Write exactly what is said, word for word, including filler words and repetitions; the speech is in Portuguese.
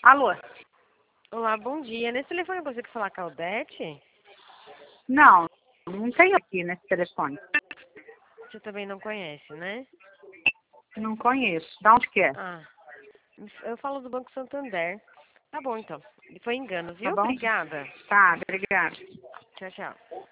Alô? Olá, bom dia. Nesse telefone eu consigo falar com a Aldete? Não, não tem aqui nesse telefone. Você também não conhece, né? Não conheço. De onde que é? Ah, eu falo do Banco Santander. Tá bom, então. Foi engano, Tá viu? bom? Obrigada. Tá, obrigada. Tchau, tchau.